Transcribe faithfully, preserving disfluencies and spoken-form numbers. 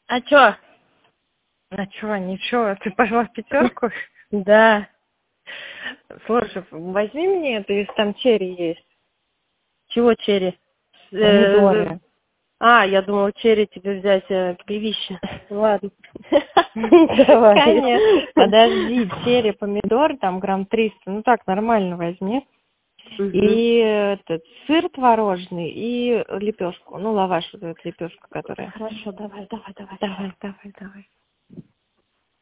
А чё? А чё, ничего, ты пошла в пятерку? Да. Слушай, возьми мне это, если там черри есть. Чего черри? Помидоры. А, я думала, черри тебе взять э, пивище. Ладно. Давай. Конечно. Подожди, черри, помидор, там грамм триста, ну так, нормально возьми. Мгм. И этот сыр творожный и лепешку, ну лаваш вот эту лепешку, которая. Хорошо, давай, давай, давай. Давай, давай, давай.